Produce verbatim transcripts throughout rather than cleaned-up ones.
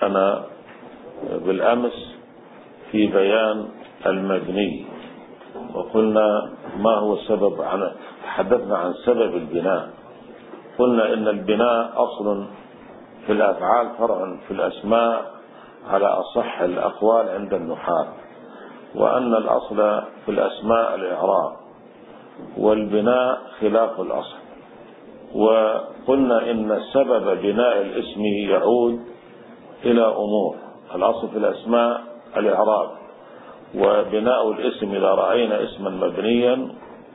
بدأنا بالأمس في بيان المبني، وقلنا ما هو السبب، عن تحدثنا عن سبب البناء. قلنا إن البناء أصل في الأفعال فرع في الأسماء على أصح الأقوال عند النحاة، وأن الأصل في الأسماء الإعراب والبناء خلاف الأصل. وقلنا إن سبب بناء الاسم يعود إلى أمور. الأصل في الأسماء الإعراب، وبناء الاسم إذا رأينا اسما مبنيا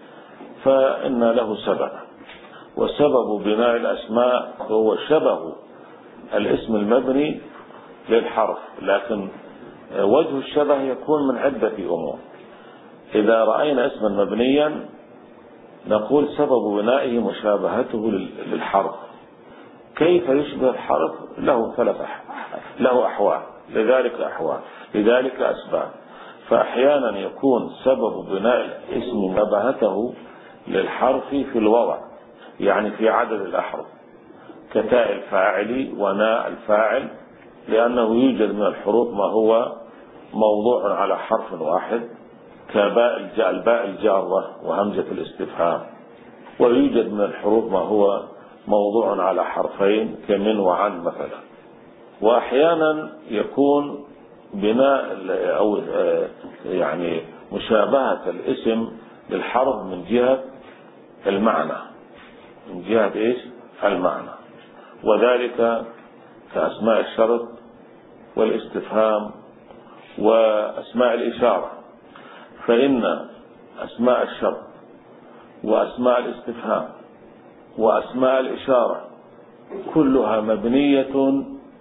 فإن له سبب، وسبب بناء الأسماء هو شبه الاسم المبني للحرف، لكن وجه الشبه يكون من عدة أمور. إذا رأينا اسما مبنيا نقول سبب بنائه مشابهته للحرف. كيف يشبه الحرف؟ له ثلاث له أحوال، لذلك أحوال لذلك أسباب. فأحيانا يكون سبب بناء الاسم مشابهته للحرف في الوضع، يعني في عدد الأحرف، كتاء الفاعل وناء الفاعل، لأنه يوجد من الحروف ما هو موضوع على حرف واحد كباء الباء الجارة وهمزة الاستفهام، ويوجد من الحروف ما هو موضوع على حرفين كمن وعن مثلا. وأحيانا يكون بناء أو يعني مشابهة الاسم للحرف من جهة المعنى، من جهة إيش؟ المعنى، وذلك كأسماء الشرط والاستفهام وأسماء الإشارة. فإن أسماء الشرط وأسماء الاستفهام وأسماء الإشارة كلها مبنية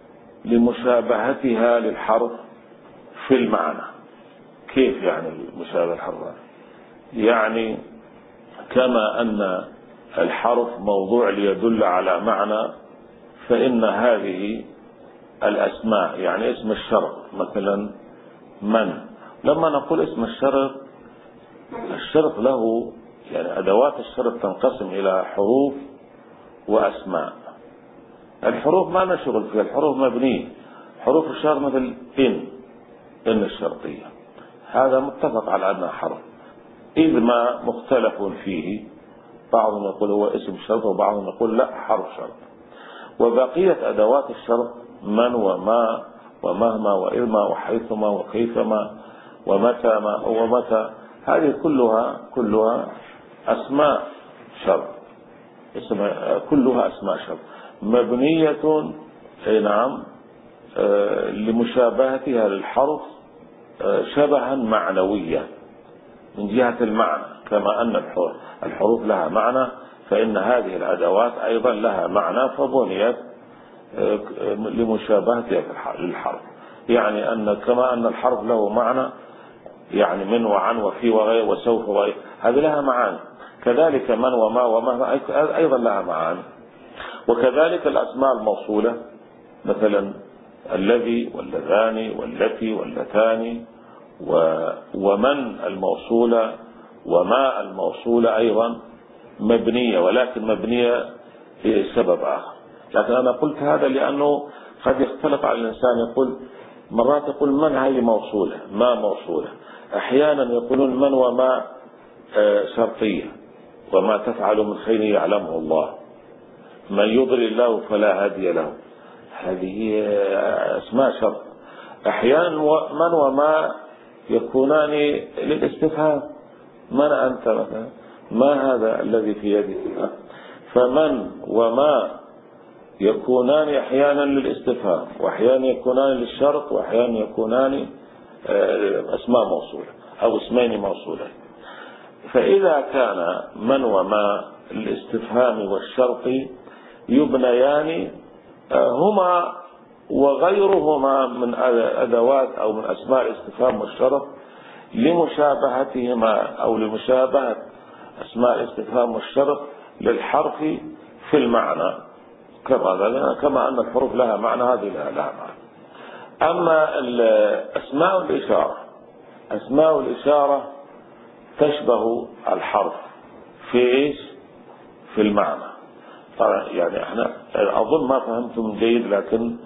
لمشابهتها للحرف في المعنى. كيف يعني المشابهة الحرف؟ يعني كما أن الحرف موضوع ليدل على معنى، فإن هذه الأسماء يعني اسم الشرط مثلا من، لما نقول اسم الشرط، الشرط له يعني أدوات الشرط تنقسم إلى حروف وأسماء. الحروف ما نشغل فيها، الحروف مبنية. حروف الشرط مثل إن إن الشرطية، هذا متفق على أنها حرف، إذ ما مختلف فيه، بعضهم يقول هو اسم شرط وبعضهم يقول لا حرف شرط. وبقية أدوات الشرط من وما ومهما وإذما وحيثما وكيفما ومتى ما ومتى، هذه كلها كلها أسماء شرط، اسم كلها أسماء شرط مبنية أي نعم لمشابهتها للحرف شبها معنويا من جهة المعنى، كما أن الحروف لها معنى، فإن هذه الأدوات أيضا لها معنى فبنيت لمشابهتها للحرف. يعني أن كما أن الحرف له معنى، يعني من وعن وفي وغير وسوف وغير، هذه لها معاني، كذلك من وما وما أيضا لها معاني. وكذلك الأسماء الموصولة مثلا الذي واللذان والتي واللتان ومن الموصولة وما الموصولة أيضا مبنية، ولكن مبنية لسبب آخر. لكن أنا قلت هذا لأنه قد يختلط على الإنسان، يقول مرات يقول من هذه موصولة، ما موصولة، أحيانا يقولون من وما شرطية، وما تفعل من خير يعلمه الله، من يضلل الله فلا هادي له، هذه اسماء شرط. أحيانا من وما يكونان للاستفهام، من أنت مثلا، ما هذا الذي في يدك، فمن وما يكونان أحيانا للاستفهام، وأحيانا يكونان للشرط، وأحيانا يكونان أسماء موصولة أو اسمين موصولة. فإذا كان من وما الاستفهام والشرط يبنيان هما وغيرهما من أدوات أو من أسماء الاستفهام والشرط لمشابهتهما أو لمشابهة أسماء الاستفهام والشرط للحرف في المعنى، كما كما أن الحروف لها معنى، هذه لها معنى. أما أسماء الإشارة، أسماء الإشارة تشبه الحرف في إيش؟ في المعنى. طبعا يعني احنا أظن ما فهمتم جيد، لكن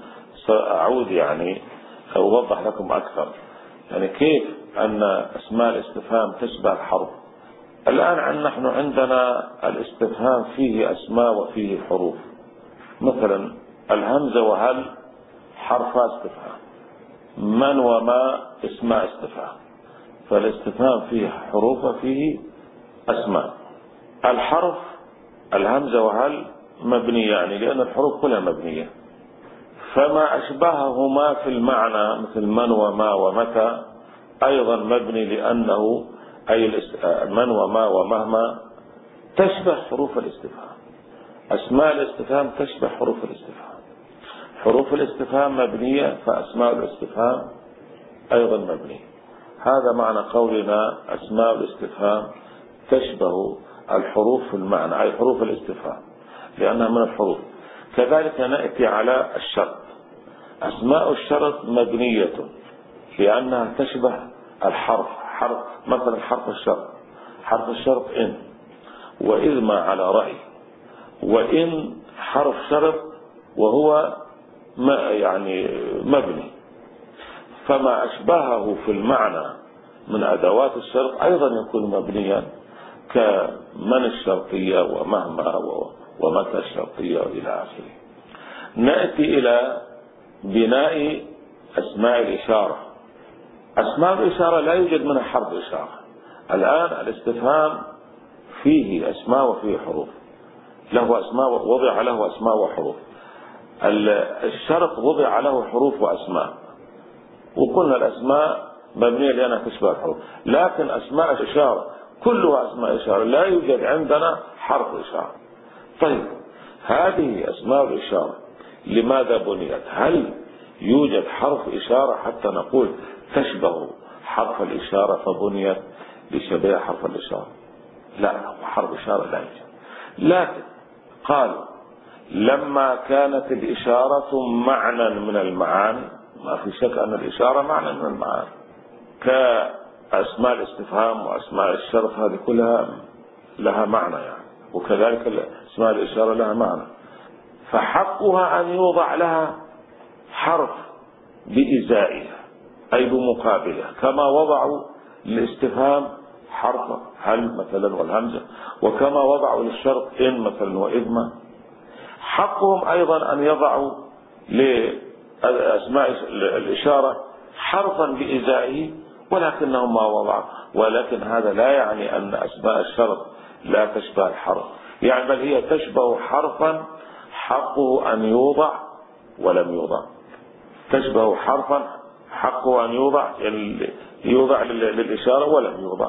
سأعود يعني أوضح لكم أكثر يعني كيف أن أسماء الاستفهام تشبه الحرف. الآن نحن عندنا الاستفهام فيه أسماء وفيه حروف. مثلا الهمزة وهل حرف استفهام، من وما اسماء استفهام، فالاستفهام فيه حروف وفيه أسماء. الحرف الهمزة وهل مبنية يعني لأن الحروف كلها مبنية، فما أشبههما في المعنى مثل من وما ومتى أيضا مبني لأنه أي من وما ومهما تشبه حروف الاستفهام. أسماء الاستفهام تشبه حروف الاستفهام، حروف الاستفهام مبنية فأسماء الاستفهام أيضا مبنية. هذا معنى قولنا أسماء الاستفهام تشبه الحروف في المعنى أي حروف الاستفهام لأنها من الحروف. كذلك نأتي على الشرط. أسماء الشرط مبنية لأنها تشبه الحرف، حرف مثلا حرف الشرط، حرف الشرط إن، وإذ ما على رأي، وإن حرف شرط وهو ما يعني مبني، فما أشبهه في المعنى من أدوات الشرط أيضا يكون مبنيا كمن الشرطية ومهما ومتى الشرطية إلى آخره. نأتي إلى بناء أسماء الإشارة. أسماء الإشارة لا يوجد منها حرف إشارة. الآن الاستفهام فيه أسماء وفيه حروف، له أسماء وضع له أسماء وحروف. الشرط وضع له حروف وأسماء، وقلنا الأسماء مبنية لأنها تشبه الحروف، لكن أسماء الإشارة كلها أسماء إشارة لا يوجد عندنا حرف إشارة. طيب هذه أسماء الإشارة لماذا بنيت؟ هل يوجد حرف إشارة حتى نقول تشبه حرف الإشارة فبنيت لشبه حرف الإشارة؟ لا، حرف إشارة لا يوجد. لكن قالوا لما كانت الإشارة معنى من المعاني، ما في شك أن الإشارة معنى من المعاني كأسماء الاستفهام وأسماء الشرط، هذه كلها لها معنى يعني، وكذلك أسماء الإشارة لها معنى، فحقها أن يوضع لها حرف بإزائها أي بمقابلها، كما وضعوا للاستفهام حرف هل مثلا والهمزة، وكما وضعوا للشرط إن مثلا وإذما. حقهم أيضا أن يضعوا لأسماء الإشارة حرفا بإزائه، ولكنهم ما وضعوا. ولكن هذا لا يعني أن أسماء الشرط لا تشبه الحرف، يعني بل هي تشبه حرفا حقه أن يوضع ولم يوضع، تشبه حرفا حقه أن يوضع يعني يوضع للإشارة ولم يوضع.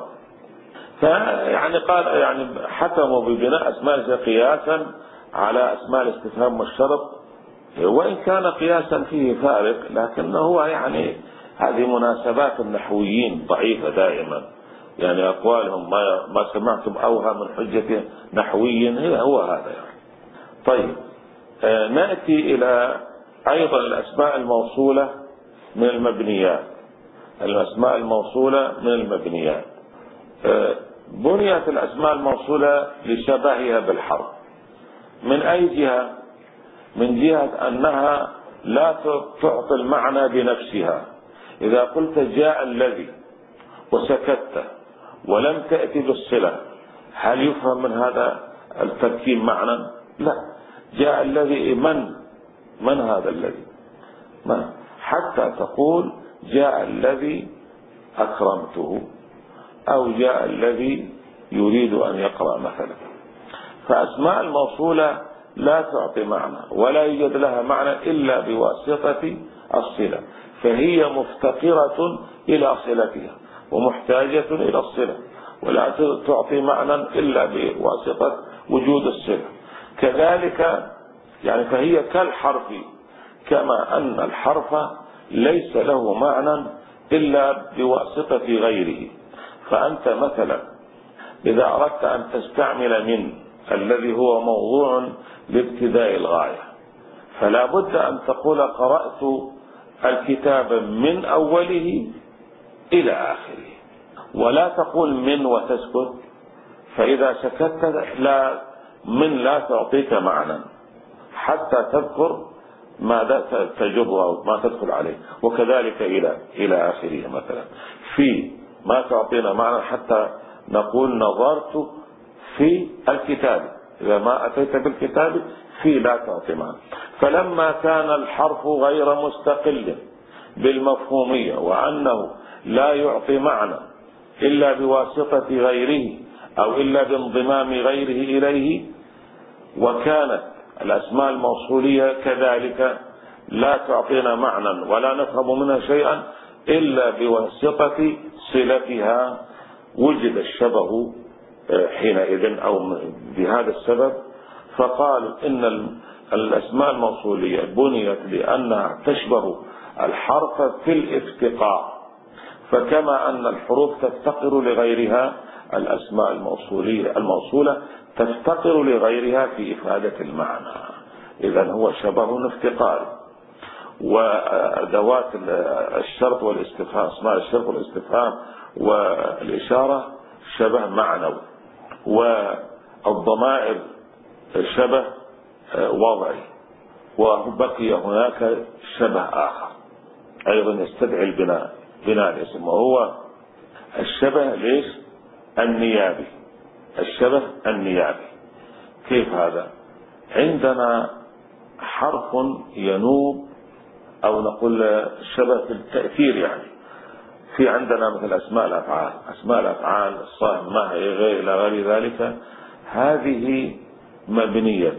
فيعني قال يعني حكموا ببناء أسماء قياسا على أسماء الاستفهام والشرط، وإن كان قياسا فيه فارق، لكنه هو يعني هذه مناسبات النحويين ضعيفة دائما، يعني أقوالهم ما ما سمعتم أوها من حجة نحوي هي هو هذا يعني. طيب آه نأتي إلى أيضا الأسماء الموصولة من المبنيات. الأسماء الموصولة من المبنيات آه بنيت الأسماء الموصولة لشبهها بالحرف. من أي جهة؟ من جهة أنها لا تعطي المعنى بنفسها. إذا قلت جاء الذي وسكت ولم تأتي بالصلة، هل يفهم من هذا التركيب معنى؟ لا. جاء الذي من من هذا الذي؟ ما حتى تقول جاء الذي أكرمته، أو جاء الذي يريد أن يقرأ مثلا. فأسماء الموصولة لا تعطي معنى ولا يوجد لها معنى إلا بواسطة الصلة، فهي مفتقرة إلى صلتها ومحتاجة إلى الصلة، ولا تعطي معنى إلا بواسطة وجود الصلة. كذلك يعني فهي كالحرف، كما أن الحرف ليس له معنى إلا بواسطة غيره. فأنت مثلا إذا أردت أن تستعمل من الذي هو موضوع لابتداء الغاية، فلا بد أن تقول قرأت الكتاب من أوله إلى آخره، ولا تقول من وتسكت، فإذا سكت لا من لا تعطيك معنى حتى تذكر ما تجرها وما تدخل عليه، وكذلك إلى إلى آخره. مثلا في ما تعطينا معنى حتى نقول نظرت في الكتاب، إذا ما أتيت بالكتاب في لا تعطي معنى. فلما كان الحرف غير مستقل بالمفهومية وأنه لا يعطي معنى إلا بواسطة غيره أو إلا بانضمام غيره إليه، وكانت الأسماء الموصولية كذلك لا تعطينا معنى ولا نفهم منها شيئا إلا بواسطة صلتها، وجد الشبه حينئذ أو بهذا السبب. فقال إن الأسماء الموصولية بنيت لأنها تشبه الحرف في الافتقار، فكما أن الحروف تفتقر لغيرها، الأسماء الموصولية الموصولة تفتقر لغيرها في إفادة المعنى. إذن هو شبه افتقاري. وأدوات الشرط والاستفهام، أسماء الشرط والاستفهام والإشارة شبه معنوي، والضمائر شبه وضعي، وبقي هناك شبه آخر أيضا يستدعي البناء بناء الاسم، وهو الشبه ليش النيابي. الشبه النيابي كيف هذا؟ عندنا حرف ينوب أو نقول شبه في التأثير، يعني في عندنا مثل أسماء الأفعال، أسماء الأفعال الصائم ما هي غير إلى غير ذلك، هذه مبنية.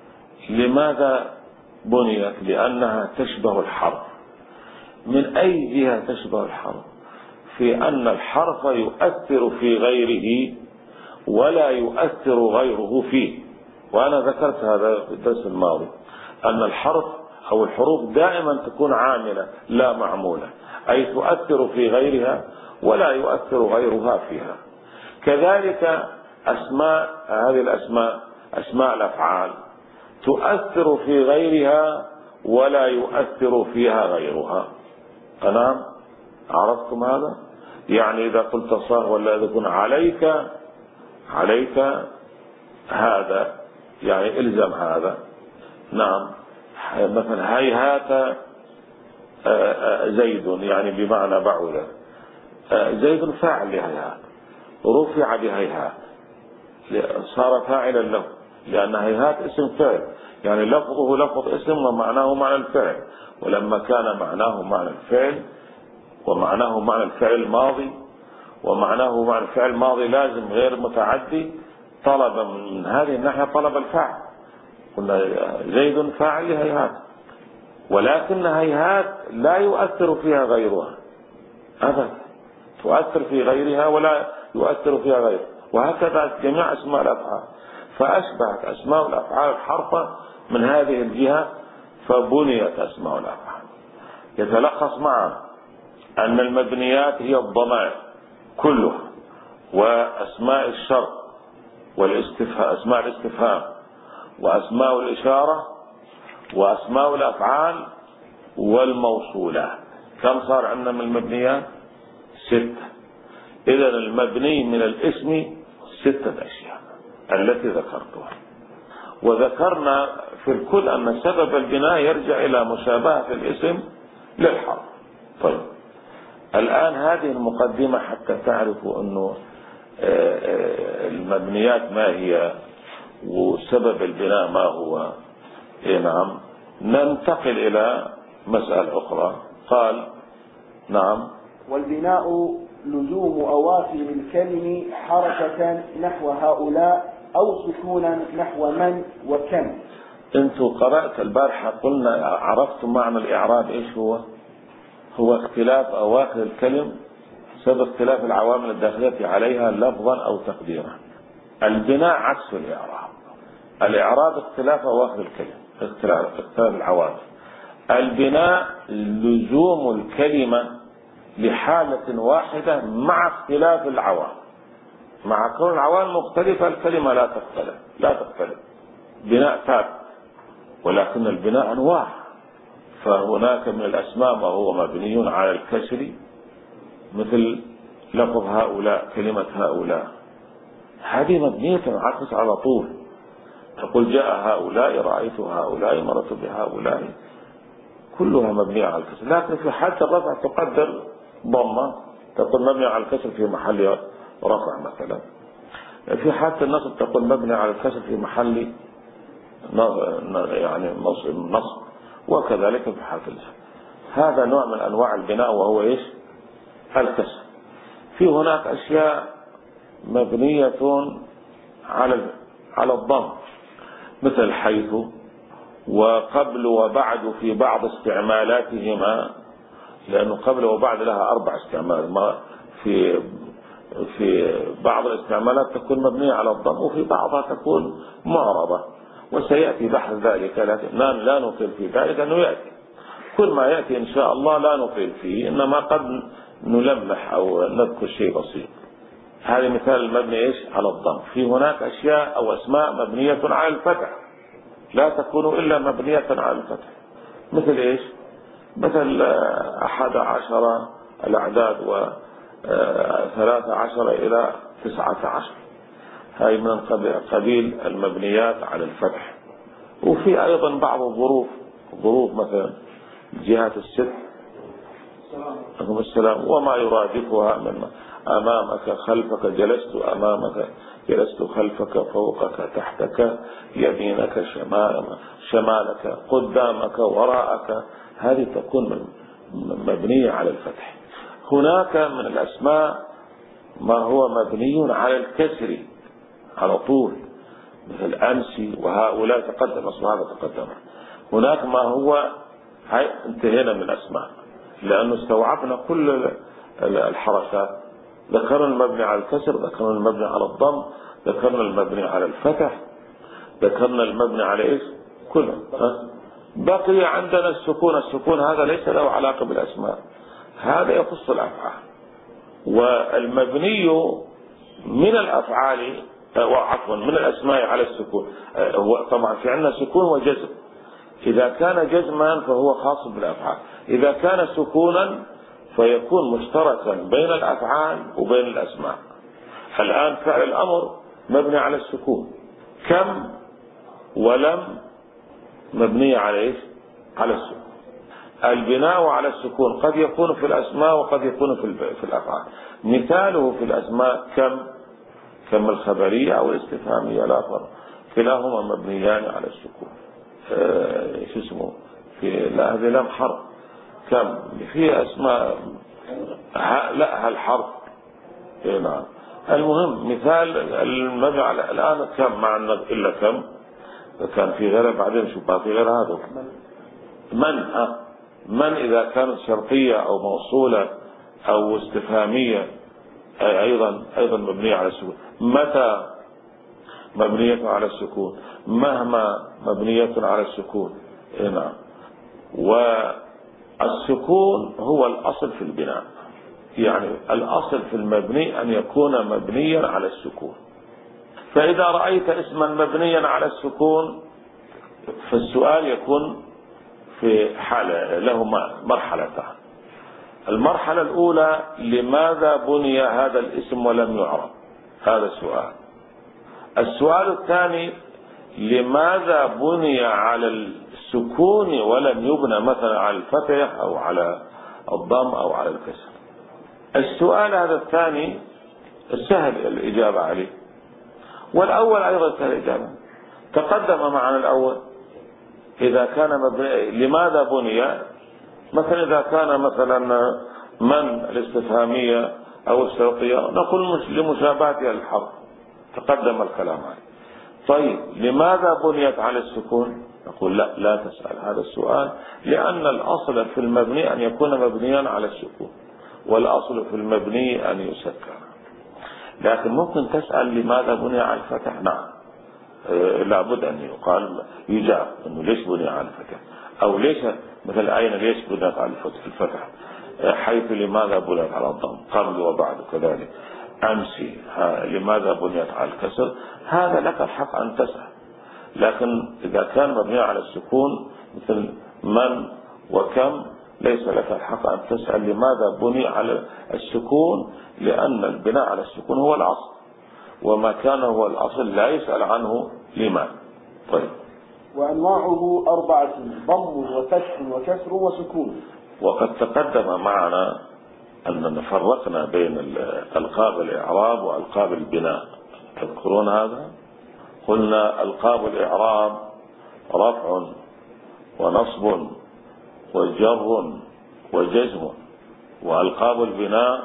لماذا بنيت؟ لأنها تشبه الحرف. من أي جهة تشبه الحرف؟ في أن الحرف يؤثر في غيره ولا يؤثر غيره فيه. وأنا ذكرت هذا في الدرس الماضي، أن الحرف أو الحروف دائما تكون عاملة لا معمولة، أي تؤثر في غيرها ولا يؤثر غيرها فيها. كذلك أسماء هذه الأسماء أسماء الأفعال تؤثر في غيرها ولا يؤثر فيها غيرها. تمام؟ عرفتم هذا؟ يعني إذا قلت صار ولا يكون عليك عليك هذا، يعني إلزم هذا. نعم. مثلا هيهات زيد، يعني بمعنى بعوذ. زيد فاعل لهيهات، رفع بهيهات صار فاعلا له، لأن هيهات اسم فعل، يعني لفظه لفظ اسم ومعناه معنى الفعل. ولما كان معناه معنى الفعل ومعناه معنى الفعل الماضي ومعناه معنى الفعل الماضي لازم غير متعدي، طلب من هذه الناحية طلب الفاعل. قلنا زيد فاعل لهيهات، ولكن هيهات لا يؤثر فيها غيرها أبدا، تؤثر في غيرها ولا يؤثر فيها غيرها. وهكذا جميع أسماء الأفعال، فأشبهت أسماء الأفعال الحرف من هذه الجهة، فبنيت أسماء الأفعال. يتلخص معا أن المبنيات هي الضمائر كلها، وأسماء الشرط والاستفهام، أسماء الاستفهام، وأسماء الإشارة، وأسماء الأفعال، والموصولات. كم صار عندنا من المبنيات؟ ستة. إذن المبني من الاسم ستة أشياء التي ذكرتها. وذكرنا في الكل أن سبب البناء يرجع إلى مشابهة الاسم للحرف. طيب الآن هذه المقدمة حتى تعرفوا أنه المبنيات ما هي وسبب البناء ما هو. إيه نعم. ننتقل إلى مسألة أخرى. قال نعم. والبناء لزوم أواخر الكلم حركة نحو هؤلاء أو سكونا نحو من وكم. انتوا قرأت البارحة قلنا عرفتم معنى الإعراب إيش هو؟ هو اختلاف أواخر الكلم سبب اختلاف العوامل الداخلية عليها لفظا أو تقديرا. البناء عكس الإعراب. الإعراب اختلاف أواخر الكلم، اختلاف, اختلاف العوامل. البناء لزوم الكلمة لحالة واحدة مع اختلاف العوامل. مع كون العوامل مختلفة الكلمة لا تختلف لا تختلف بناء ثابت، ولكن البناء أنواع. فهناك من الأسماء ما هو مبني على الكسر، مثل لفظ هؤلاء، كلمة هؤلاء هذه مبنية عكس على طول. تقول جاء هؤلاء، رأيت هؤلاء، مرت بهؤلاء، كلها مبنية على الكسر، لكن في حالة الرفع تقدر ضمة تقول مبنية على الكسر في محل رفع مثلا، في حالة النصب تقول مبنية على الكسر في محل يعني نصب، وكذلك في حالة الجر. هذا نوع من أنواع البناء وهو إيش؟ الكسر. في هناك أشياء مبنية على على الضم مثل حيث وقبل وبعد في بعض استعمالاتهما، لأنه قبل وبعد لها أربع استعمال، ما في في بعض الاستعمالات تكون مبنية على الضم وفي بعضها تكون معربة، وسيأتي بحث ذلك، لكن لا نطيل في ذلك أنه يأتي كل ما يأتي إن شاء الله لا نطيل فيه، إنما قد نلمح أو نذكر شيء بسيط. هذا مثال المبني إيش؟ على الضم. في هناك أشياء أو أسماء مبنية على الفتح لا تكون إلا مبنية على الفتح، مثل إيش؟ مثل أحد عشر الأعداد وثلاثة عشر إلى تسعة عشر، هاي من قبيل المبنيات على الفتح. وفي أيضا بعض الظروف، ظروف مثلا جهات الست عليكم السلام وما يرادفها من أمامك خلفك جلست أمامك جلست خلفك فوقك تحتك يمينك شمالك قدامك وراءك، هذه تكون مبنية على الفتح. هناك من الأسماء ما هو مبني على الكسر على طول، مثل أمسي وهؤلاء تقدم أصل هذا تقدم. هناك ما هو هاي انتهينا من الأسماء لأنه استوعبنا كل الحركات، ذكرنا المبني على الكسر، ذكرنا المبني على الضم، ذكرنا المبني على الفتح، ذكرنا المبني على إيش كله. بقي عندنا السكون. السكون هذا ليس له علاقة بالأسماء، هذا يخص الأفعال. والمبني من الأفعال وعفوا من الأسماء على السكون، هو طبعا في عندنا سكون وجزم، إذا كان جزما فهو خاص بالأفعال، إذا كان سكونا فيكون مشتركا بين الأفعال وبين الأسماء. الآن فعل الأمر مبني على السكون، كم ولم مبنية على إيش؟ على السكون. البناء على السكون قد يكون في الأسماء وقد يكون في الأفعال. مثاله في الأسماء كم، كم الخبرية أو الاستفهامية لا فرق، كلاهما مبنيان على السكون. آه شو اسمه في لا هذه لم حرف، كم في أسماء لا هالحرف إيه نعم. المهم مثال المبني على الآن كم معنا إلا كم، كان في غيره بعدين شو باقي غير هذا. من أه من إذا كانت شرطية أو موصولة أو استفهامية أيضا أيضا مبنية على السكون. متى مبنية على السكون، مهما مبنية على السكون. إيه نعم. والسكون هو الأصل في البناء، يعني الأصل في المبني أن يكون مبنيا على السكون. فإذا رأيت اسما مبنيا على السكون فالسؤال يكون في حالة له مرحلتان. المرحلة الأولى لماذا بني هذا الاسم ولم يعرب، هذا السؤال. السؤال الثاني لماذا بني على السكون ولم يبنى مثلا على الفتح أو على الضم أو على الكسر. السؤال هذا الثاني سهل الإجابة عليه، والأول أيضا سهل الإجابة. تقدم معنا الأول إذا كان مبني لماذا بني، مثلا إذا كان مثلا من الاستفهامية أو الشرطية نقول لمشابهتها الحرف، تقدم الكلام عليه. طيب لماذا بنيت على السكون، نقول لا لا تسأل هذا السؤال، لأن الأصل في المبني أن يكون مبنيا على السكون، والأصل في المبني أن يسكر. لكن ممكن تسأل لماذا بني على الفتح، نعم لابد أن يقال يجاب أنه ليش بني على الفتح، أو ليش مثل أين ليش بنيت على الفتح، حيث لماذا بنيت على الضم قبل وبعد، كذلك أمسي لماذا بنيت على الكسر. هذا لك الحق أن تسأل، لكن إذا كان مبني على السكون مثل من وكم ليس لك الحق أن تسأل لماذا بني على السكون، لأن البناء على السكون هو الأصل، وما كان هو الأصل لا يسأل عنه لماذا. طيب وأنواعه أربعة: ضم وفتح وكسر وسكون. وقد تقدم معنا أننا فرقنا بين ألقاب الإعراب وألقاب البناء، تذكرون هذا؟ قلنا ألقاب الإعراب رفع ونصب وجر وجزم، وألقاب البناء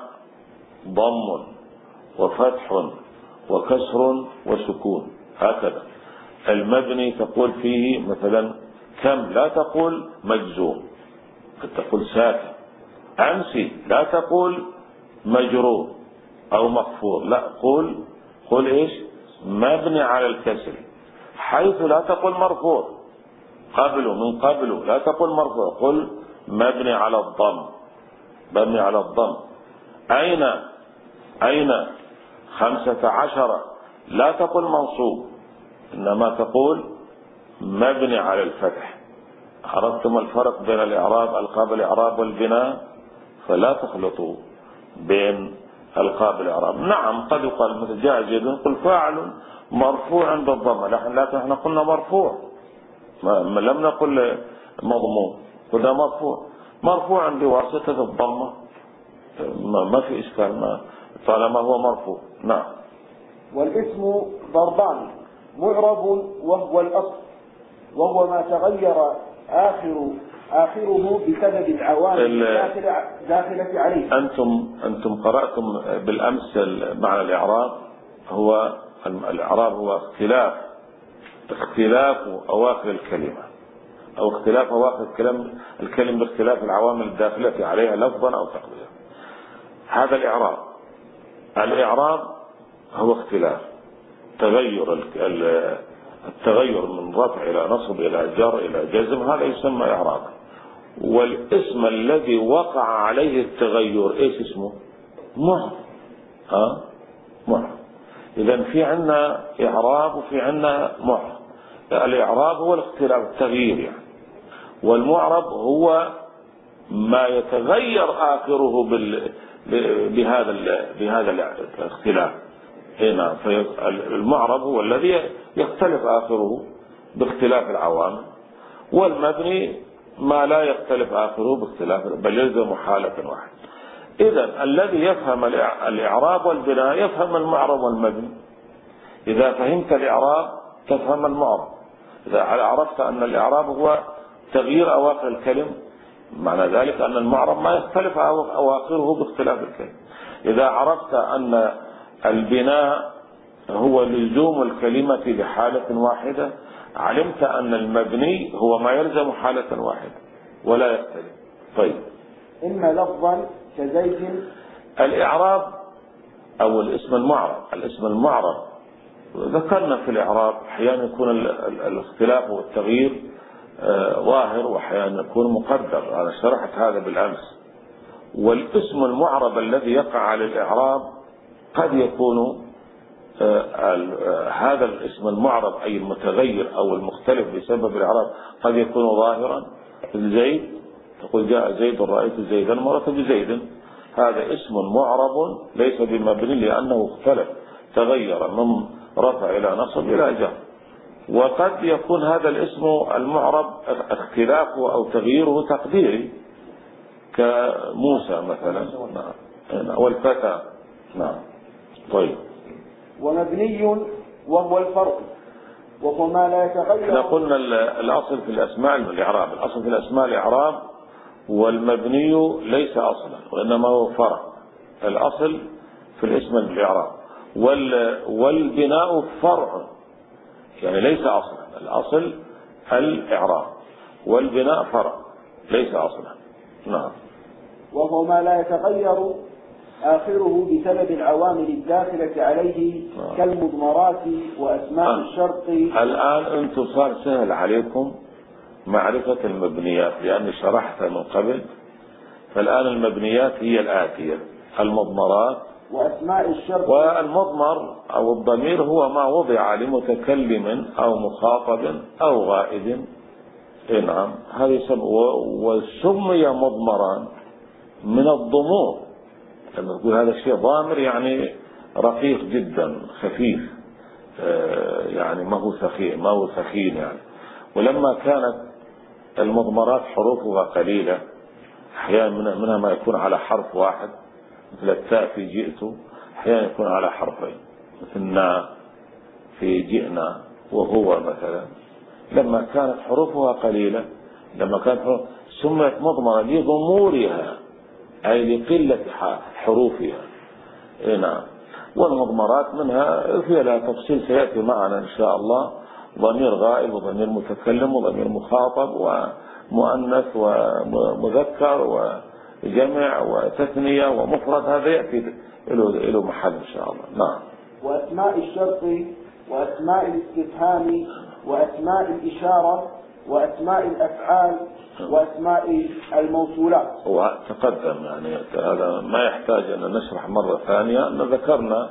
ضم وفتح وكسر وسكون. هكذا المبني تقول فيه مثلا كم، لا تقول مجزوم، قد تقول ساكن. أمسي لا تقول مجرور أو مخفوض، لا قول قل إيش مبني على الكسر. حيث لا تقول مرفوع، قبله من قبله لا تقول مرفوع، قل مبني على الضم، مبني على الضم. أين أين خمسة عشر لا تقول منصوب، إنما تقول مبني على الفتح. عرفتم الفرق بين الإعراب ألقاب الإعراب والبناء؟ فلا تخلطوا بين ألقاب الإعراب. نعم قد يقال مثل جاء زيد قل فاعل مرفوع بالضمة، لكن نحن قلنا مرفوع، ما لم نقل مضموم، قلنا مرفوع مرفوعا بواسطة الضمة، ما في إشكال ما طالما هو مرفوع. نعم. والاسم ضربان: معرب وهو الأصل، وهو ما تغير آخر آخره بسبب العوامل الداخلة عليه. أنتم أنتم قرأتم بالأمس معنى الإعراب، هو الإعراب هو اختلاف اختلاف أواخر الكلمة، أو اختلاف أواخر الكلام الكلمة باختلاف العوامل الداخلة عليها لفظا أو تقديرا. هذا الإعراب. الإعراب هو اختلاف تغير التغير من رفع إلى نصب إلى جر إلى جزم، هذا يسمى إعراب. والاسم الذي وقع عليه التغير ايش اسمه؟ معرب. ها معرب. إذا في عندنا إعراب وفي عندنا معرب. الإعراب هو الاختلاف التغيير يعني، والمعرب هو ما يتغير آخره بال... بهذا بهذا الاختلاف. هنا المعرب هو الذي يختلف آخره باختلاف العوامل، والمبني ما لا يختلف آخره باختلاف بل يلزم حالة واحدة. إذا الذي يفهم الإعراب والبناء يفهم المعرب والمبني. إذا فهمت الإعراب تفهم المعرب. إذا عرفت أن الإعراب هو تغيير أواخر الكلم، معنى ذلك أن المعرب ما يختلف أواخره باختلاف الكلم. إذا عرفت أن البناء هو لزوم الكلمة لحالة واحدة، علمت أن المبني هو ما يلزم حالة واحدة ولا يختلف. طيب، إما لفظا كزيد. الإعراب أو الاسم المعرب. الاسم المعرب ذكرنا في الإعراب أحيانا يكون الاختلاف والتغيير ظاهر وأحيانا يكون مقدر، أنا شرحت هذا بالأمس. والاسم المعرب الذي يقع على الإعراب قد يكون هذا الاسم المعرب أي المتغير أو المختلف بسبب الإعراب قد يكون ظاهرا. زيد تقول جاء زيد رأيت زيدا مرت بزيد، هذا اسم معرب ليس بمبني لأنه اختلف تغير من رفع إلى نصب إلى جر. وقد يكون هذا الاسم المعرب اختلافه أو تغييره تقديري كموسى مثلا والفتى. نعم. طيب، ومبني وهو الفرق، وهو ما لا يتغير. احنا قلنا الأصل في الأسماء الإعراب، الأصل في الأسماء الإعراب، والمبني ليس أصلا وإنما هو فرع. الأصل في الاسم الإعراب، والبناء فرع يعني ليس أصلا. الأصل الإعراب والبناء فرع ليس أصلا. نعم. وهو ما لا يتغير آخره بسبب العوامل الداخلة عليه كالمضمرات وأسماء الشرط. الآن أنتم صار سهل عليكم معرفة المبنيات لأني شرحت من قبل. فالآن المبنيات هي الآتية: المضمرات وأسماء الشرط. والمضمر أو الضمير هو ما وضع لمتكلم أو مخاطب أو غائب. نعم، هذا وسمي مضمرا من الضمور، لما تقول هذا الشيء ضامر يعني رقيق جدا خفيف، يعني ما هو ثقيل ما هو ثقيل يعني. ولما كانت المضمرات حروفها قليلة أحيانا منها ما يكون على حرف واحد مثل التاء في جئت، أحيانا يكون على حرفين مثل نا في جئنا وهو مثلا. لما كانت حروفها قليلة لما كانت حروف سميت مضمرة لضمورها أي لقلة حروفها. نعم. والمضمرات منها في لها تفصيل سيأتي معنا إن شاء الله، ضمير غائب وضمير متكلم وضمير مخاطب ومؤنث ومذكر وجمع وتثنية ومفرد، هذا يأتي له محل إن شاء الله. نعم. وأسماء الشرط وأسماء الاستفهام وأسماء الإشارة وأسماء الأفعال وأسماء الموصولات. وتقدم يعني هذا ما يحتاج أن نشرح مرة ثانية، أن ذكرنا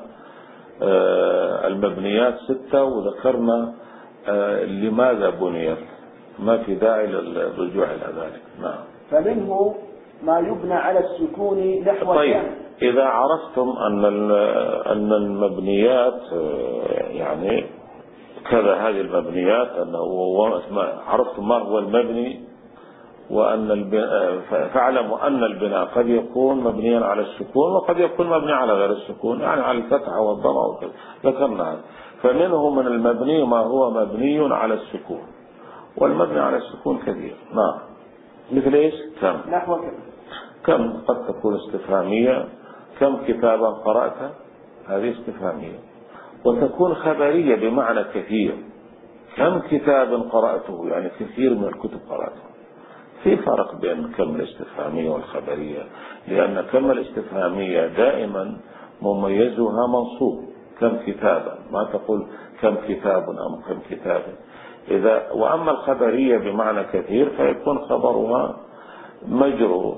المبنيات ستة وذكرنا لماذا بنيت، ما في داعي للرجوع إلى ذلك. نعم. فمنه ما يبنى على السكون نحو. طيب إذا عرفتم أن أن المبنيات يعني كذا هذه المبنيات أنه عرفتم ما هو المبني، وأن فاعلموا أن البناء قد يكون مبنيا على السكون وقد يكون مبني على غير السكون، يعني على الفتح والضم وكذا، ذكرنا هذا. فمنه من المبني ما هو مبني على السكون، والمبني على السكون كثير. نعم. مثل ايش؟ كم. نحو كم. كم قد تكون استفهامية، كم كتابا قرأت، هذه استفهامية. وتكون خبرية بمعنى كثير، كم كتاب قرأته يعني كثير من الكتب قرأته. في فرق بين كم الاستفهامية والخبرية، لأن كم الاستفهامية دائما مميزها منصوب، كم كتابا، ما تقول كم كتاب أم كم كتاب. إذا وأما الخبرية بمعنى كثير فيكون خبرها مجرور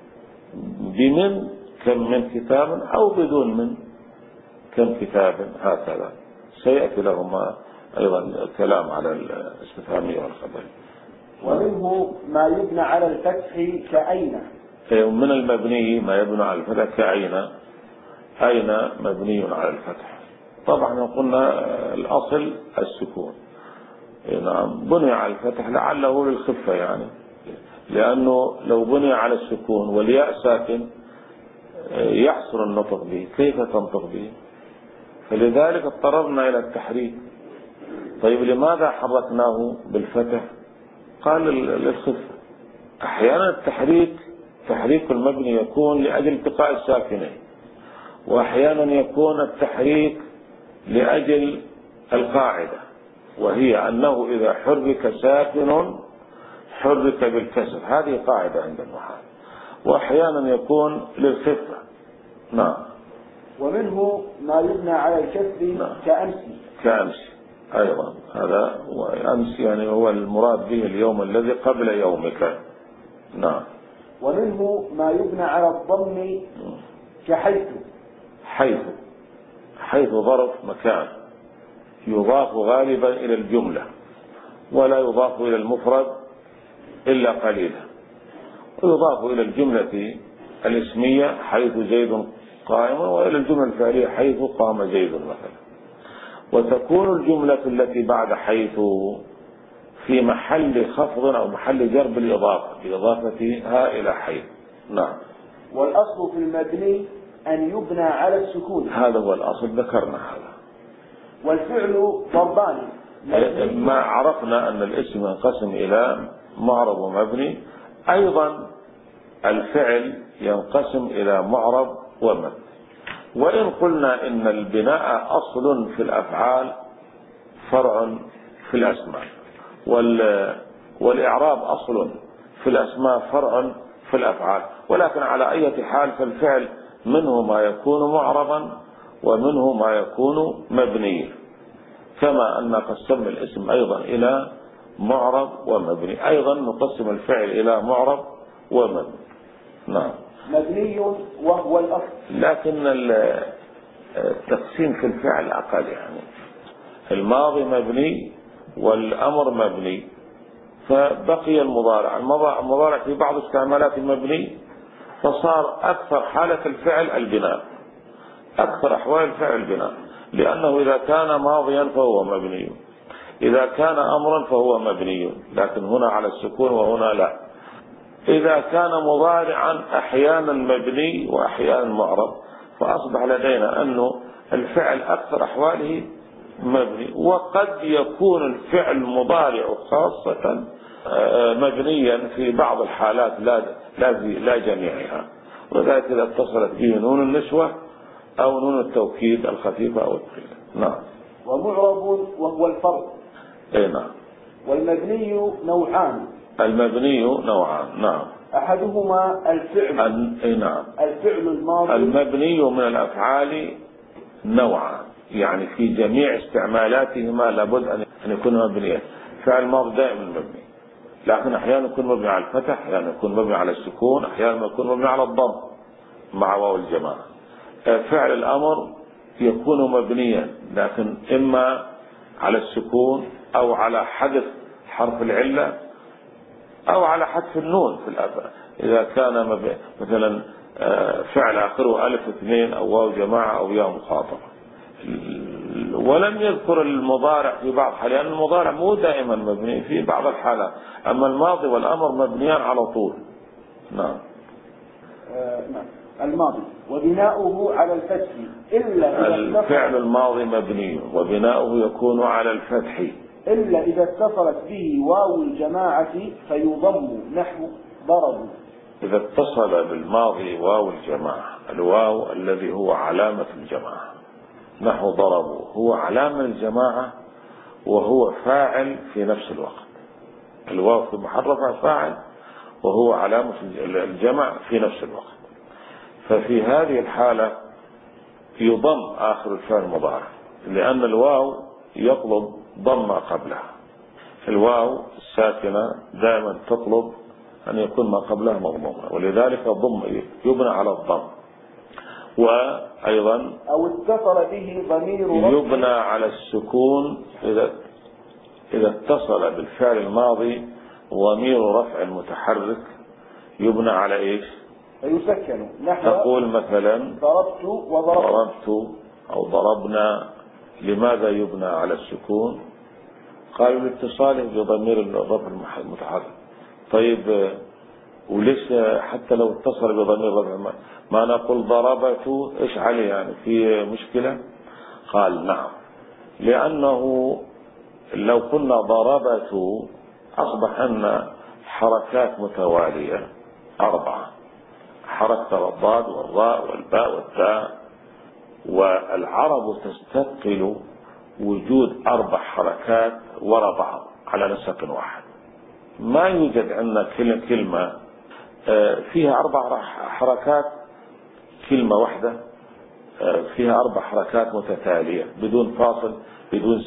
بمن كم من كتاب أو بدون من كم كتاب، هكذا سيأتي لهما أيضا الكلام على الاستفهامية والخبرية. ومنه ما يبنى على الفتح كأين. من المبني ما يبنى على الفتح كأين. أين مبني على الفتح. طبعا قلنا الأصل السكون. نعم. بني على الفتح لعله للخفة، يعني لأنه لو بني على السكون والياء ساكن يحصر النطق به، كيف تنطق به؟ فلذلك اضطررنا إلى التحريك. طيب لماذا حركناه بالفتح؟ قال للخفة. أحيانا التحريك تحريك المبني يكون لأجل التقاء الساكنين، وأحيانا يكون التحريك لأجل القاعدة، وهي أنه إذا حرك ساكن حرك بالكسر، هذه قاعدة عند النحاة. وأحيانا يكون للخفة. نعم. ومنه ما يبنى على الكسر. نعم. كأمس. كأمس أيضا، هذا أمس يعني هو المراد به اليوم الذي قبل يومك. نعم. ومنه ما يبنى على الضم كحيث. حيث حيث ظرف مكان، يضاف غالبا إلى الجملة ولا يضاف إلى المفرد إلا قليلا، ويضاف إلى الجملة الاسمية حيث زيد قائم، وإلى الجملة الفعلية حيث قام زيد مثلا. وتكون الجملة التي بعد حيث في محل خفض أو محل جر بالإضافة بإضافتها إلى حيث. نعم. والأصل في المبني أن يبنى على السكون، هذا هو الأصل، ذكرنا هذا. والفعل ضربان. ما عرفنا أن الاسم ينقسم إلى معرب ومبني، أيضا الفعل ينقسم إلى معرب ومبني. وإن قلنا إن البناء أصل في الأفعال فرع في الأسماء، والإعراب أصل في الأسماء فرع في الأفعال، ولكن على أي حال فالفعل منه ما يكون معربا ومنه ما يكون مبنيا، كما أن قسمنا الاسم أيضا إلى معرب ومبني، أيضا نقسم الفعل إلى معرب ومبني. نعم. مبني وهو الأصل، لكن التقسيم في الفعل أقل، يعني الماضي مبني والأمر مبني، فبقي المضارع. المضارع في بعض استعمالات المبني، فصار أكثر حالة الفعل البناء، أكثر أحوال الفعل البناء، لأنه إذا كان ماضيا فهو مبني، إذا كان أمرا فهو مبني، لكن هنا على السكون وهنا لا. إذا كان مضارعا أحيانا مبني وأحيانا معرب، فأصبح لدينا أنه الفعل أكثر أحواله مبني، وقد يكون الفعل المضارع خاصة مبنيا في بعض الحالات لا لا لا جميعها، وذلك إذا اتصلت به نون النسوة أو نون التوكيد الخفيفة أو الثقيلة. نعم. ومعرب وهو الفرق. اي نعم. والمبني نوعان. المبني نوعان. نعم. أحدهما الفعل. اي نعم. الفعل الماضي. المبني من الأفعال نوعان، يعني في جميع استعمالاتهما لابد أن يكون مبنيا. فعل الماضي دائما مبني، لكن أحيانا يكون مبني على الفتح، أحيانا يكون مبني على السكون، أحيانا يكون مبني على الضم مع واو الجماعة. فعل الأمر يكون مبنيا، لكن إما على السكون أو على حذف حرف العلة أو على حذف النون في الأفعال. إذا كان مثلا فعل آخره ألف اثنين أو واو جماعة أو ياء مخاطبة. ولم يذكر المضارع في بعض حالات، لأن المضارع مو دائما مبني في بعض الحالات، أما الماضي والأمر مبنيان على طول. نعم. آه نعم. الماضي وبناؤه على الفتح إلا الفعل الماضي مبني وبناؤه يكون على الفتح إلا إذا اتصلت به واو الجماعة فيضم، نحو ضربوا. إذا اتصل بالماضي واو الجماعة، الواو الذي هو علامة الجماعة، نحو ضربوا هو علامة الجماعة وهو فاعل في نفس الوقت. الواو في محرفة فاعل وهو علامة الجمع في نفس الوقت. ففي هذه الحالة يضم آخر الفعل المضارع، لأن الواو يطلب ضم ما قبلها. الواو الساكنة دائما تطلب أن يكون ما قبلها مضموما، ولذلك الضم يبنى على الضم. وأيضا أو اتصل به ضمير يبنى على السكون إذا إذا اتصل بالفعل الماضي ضمير رفع متحرك يبنى على إيش؟ فيسكن. تقول مثلا ضربت وضربت ضربت أو ضربنا. لماذا يبنى على السكون؟ قالوا لاتصاله بضمير الرفع المتحرك. طيب وليش حتى لو اتصل بضمير رفع ما نقول ضربت؟ إيش عليه يعني؟ في مشكلة؟ قال نعم، لأنه لو قلنا ضربت أصبح أن حركات متوالية أربعة، حركة الضاد والراء والباء والتاء، والعرب تستثقل وجود أربع حركات وراء بعض على نسق واحد. ما يوجد عندنا كلمة فيها أربع حركات، كلمة واحدة فيها أربع حركات متتالية بدون فاصل بدون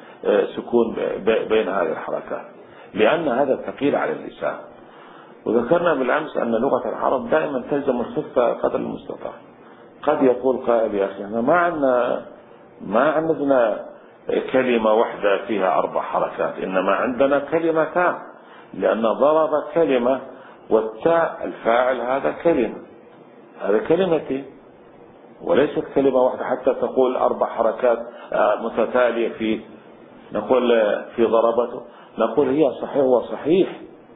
سكون بين هذه الحركات، لأن هذا ثقيل على اللسان. وذكرنا بالأمس أن لغة العرب دائما تلزم الخفة قدر المستطاع. قد يقول قائل يا أخي ما عندنا ما عندنا كلمة واحدة فيها أربع حركات، إنما عندنا كلمتان، لأن ضرب كلمة والتاء الفاعل هذا كلمة، هذا كلمتين وليست كلمة واحدة حتى تقول أربع حركات متتالية في نقول في ضربته. نقول هي صحيح وصحيح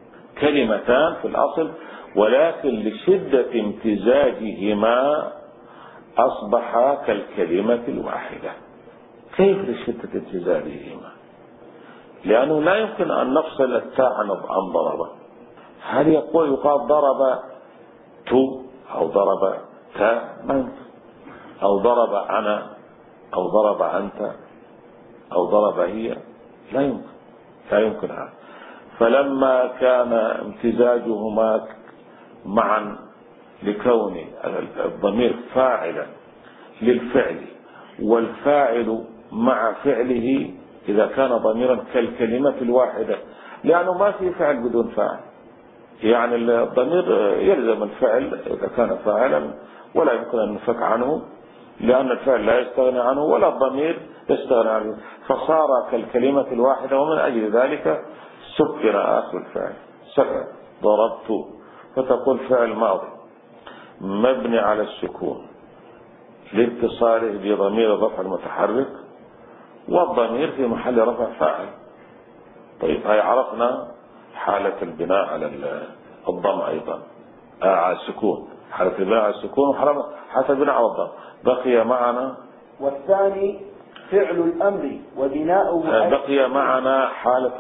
كلمتان في الأصل، ولكن لشدة امتزاجهما أصبحا كالكلمة الواحدة. كيف لشدة امتزاجهما؟ لأنه لا يمكن أن نفصل التاء عن ضرب. هل يقول يقال ضرب تو أو ضرب تاء؟ ما يمكن. أو ضرب أنا أو ضرب أنت أو ضرب هي، لا يمكن لا يمكن هذا. فلما كان امتزاجهما معا لكون الضمير فاعلا للفعل والفاعل مع فعله إذا كان ضميرا كالكلمة الواحدة، لأنه ما في فعل بدون فاعل. يعني الضمير يلزم الفعل إذا كان فاعلا ولا يمكن أن نفك عنه، لأن الفعل لا يستغني عنه ولا الضمير يستغني عنه، فصار كالكلمة الواحدة. ومن أجل ذلك سكن آخر الفعل، سكن ضربت، فتقول فعل ماضي مبني على السكون لاتصاله بضمير الرفع المتحرك والضمير في محل رفع فاعل. طيب هاي عرفنا حالة البناء على الضم أيضا، آه على السكون، حالة البناء على السكون وحالة البناء على الضم. بقي معنا والثاني فعل الأمر وبناؤه آه بقي معنا حالة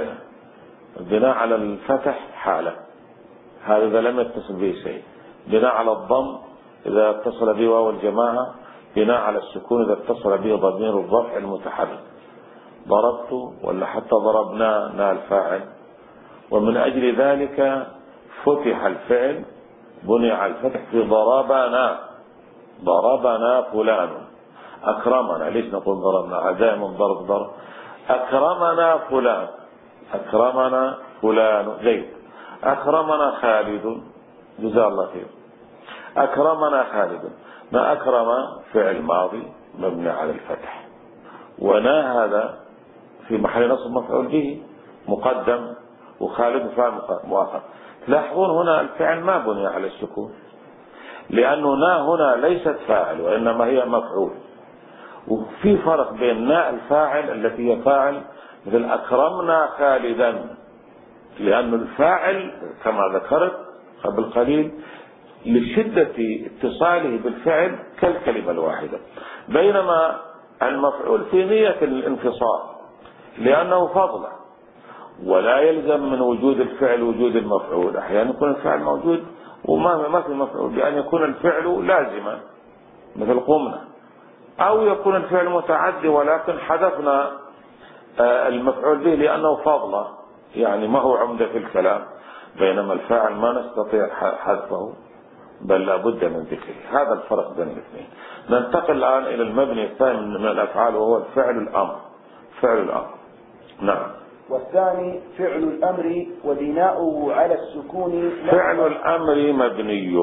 البناء على الفتح حالة، هذا إذا لم يتصل به شيء. بناء على الضم إذا اتصل به واو الجماعة. بناء على السكون إذا اتصل به ضمير الرفع المتحرك. ضربت ولا حتى ضربنا نا الفاعل. ومن أجل ذلك فتح الفعل، بني على الفتح في ضربنا. ضربنا فلان. أكرمنا، ليش نقول ضربنا؟ دائما ضرب ضرب. أكرمنا فلان. أكرمنا فلان زيد. أكرمنا خالد، جزاه الله خير. أكرمنا خالد. ما أكرم فعل ماضي مبني على الفتح، ونا هذا في محل نصب مفعول به مقدم، وخالد فاعل مؤخر. تلاحظون هنا الفعل ما بني على السكون، لأنه نا هنا ليست فاعل وإنما هي مفعول. وفي فرق بين ناء الفاعل التي هي فاعل مثل أكرمنا خالدا، لأن الفاعل كما ذكرت قبل قليل لشدة اتصاله بالفعل كالكلمة الواحدة، بينما المفعول في نية الانفصال لأنه فضله، ولا يلزم من وجود الفعل وجود المفعول. أحيانا يكون الفعل موجود وما ما في مفعول، بأن يكون الفعل لازما مثل قمنا، أو يكون الفعل متعدي ولكن حذفنا المفعول به لأنه فضله، يعني ما هو عمدة في الكلام، بينما الفاعل ما نستطيع حذفه بل لابد من ذكره. هذا الفرق بين الاثنين. ننتقل الآن إلى المبني الثاني من الأفعال وهو الفعل الأمر. فعل الأمر. نعم. والثاني فعل الأمر وبناؤه على السكون. فعل الأمر مبني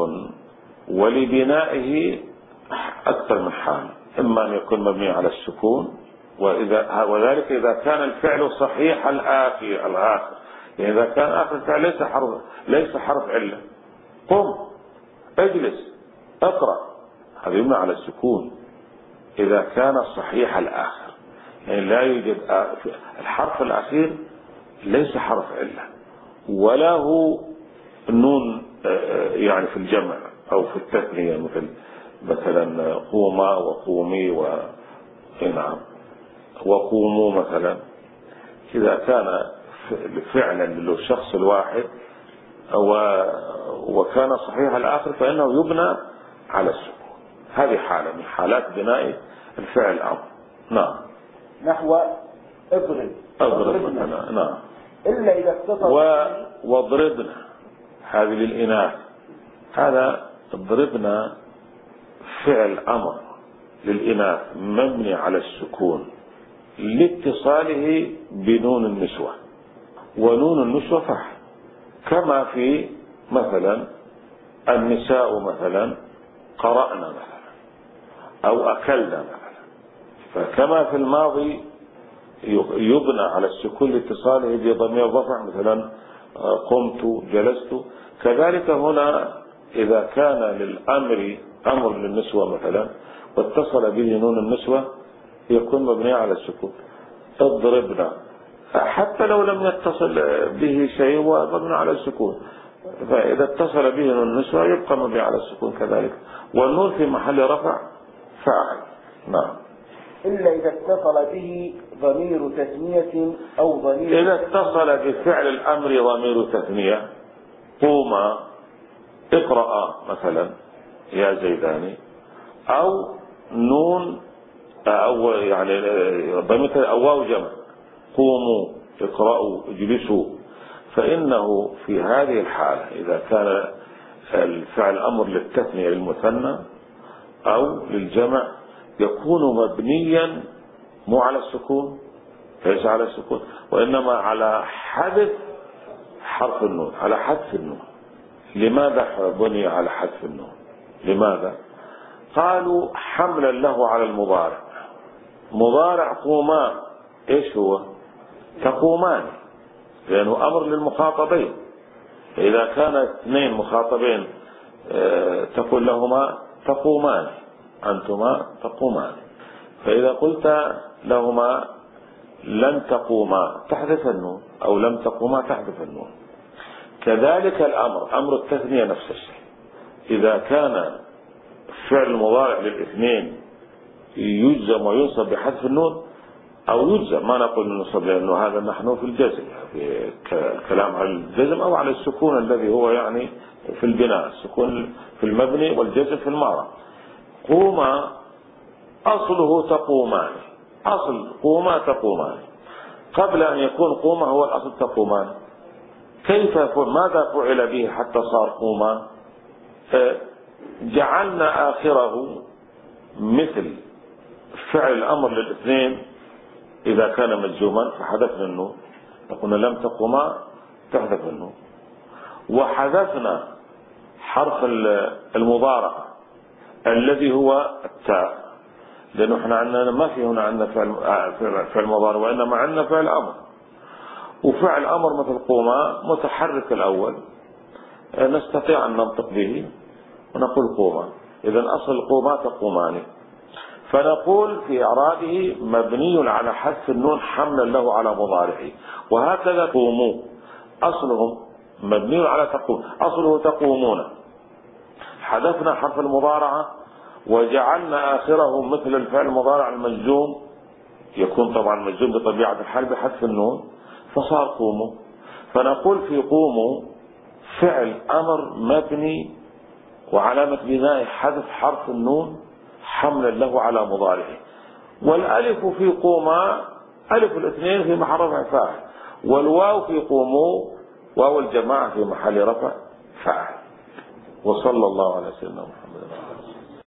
ولبنائه أكثر من حال، إما أن يكون مبني على السكون، وإذا وذلك إذا كان الفعل صحيح الآخر الآخر يعني إذا كان آخر الفعل ليس حرف ليس حرف علة. قم، اجلس، اقرأ، هذا يبنى على السكون إذا كان صحيح الآخر، يعني لا يوجد الحرف الأخير ليس حرف علة ولا هو نون يعني في الجمع أو في التثنية مثل مثلا قوما وقومي و نعم وقوموا مثلا. إذا كان فعلا للشخص الواحد وكان صحيح الآخر فإنه يبنى على السكون. هذه حالة من حالات بناء الفعل الأمر. نعم. نحو اضرب. اضرب مثلا. نعم. إلا إذا اتصل و... واضربنا هذه للإناث. هذا اضربنا فعل أمر للإناث مبني على السكون لاتصاله بنون النسوة، ونون النسوة فحل، كما في مثلا النساء مثلا قرأنا مثلا أو أكلنا مثلا، فكما في الماضي يبنى على السكون لاتصاله بضمير الرفع مثلا قمت جلست، كذلك هنا إذا كان للأمر أمر للنسوة مثلا واتصل به نون النسوة يكون مبني على السكون. اضربنا حتى لو لم يتصل به شيء ومبني على السكون، فإذا اتصل به نون النسوة يبقى مبني على السكون كذلك، والنون في محل رفع فاعل. نعم. إلا إذا اتصل به ضمير تثنية أو ضمير إذا اتصل بفعل الأمر ضمير تثنية، قوما اقرأ مثلا يا زيداني، أو نون أو يعني ضمير أو واو جمع قوموا اقرأوا اجلسوا، فإنه في هذه الحالة إذا كان الفعل أمر للتثنية للمثنى أو للجمع يكون مبنيا مو على السكون، ليس على السكون وإنما على حذف حرف النون، على حذف النون. لماذا بني على حذف النون؟ لماذا؟ قالوا حملا له على المضارع. مضارع قومان ايش هو؟ تقومان، لأنه أمر للمخاطبين، فإذا كان اثنين مخاطبين تقول لهما تقومان، أنتما تقومان، فإذا قلت لهما لن تقوما تحذف النون، أو لم تقوما تحذف النون. كذلك الأمر، أمر التثنية نفس الشيء، إذا كان فعل المضارع للاثنين يجزم وينصب بحذف النون، أو يجزم، ما نقول ننصب لأنه هذا نحن في الجزم، في كلام على الجزم أو على السكون الذي هو يعني في البناء، السكون في المبني والجزم في الماضي. قوما أصله تقومان، أصل قوما تقومان، قبل أن يكون قوما هو الأصل تقومان. كيف يكون؟ ماذا فعل به حتى صار قوما؟ جعلنا آخره مثل فعل الأمر للاثنين إذا كان مجزوما فحذفنا النون، قلنا لم تقوما تحذف النون. وحذفنا حرف المضارعة الذي هو التاء، لأنه احنا عندنا ما في هنا عندنا فعل فعل مضارع، وإنما عندنا فعل أمر، وفعل أمر مثل قوما متحرك الأول نستطيع أن ننطق به ونقول قوما. إذن أصل قوما تقومان، فنقول في إعرابه مبني على حذف النون حملا له على مضارعه. وهكذا قوموا أصلهم مبني على تقوم، أصله تقومون، حذفنا حرف المضارعة وجعلنا آخره مثل الفعل المضارع المجزوم، يكون طبعا مجزوم بطبيعة الحال بحذف النون، فصار قوموا. فنقول في قوموا فعل أمر مبني وعلامة بناء حذف حرف النون حملا له على مضارعه. والألف في قوما ألف الاثنين في محل رفع فاعل، والواو في قوموا واو الجماعة في محل رفع فاعل. وصلى الله على سيدنا محمد.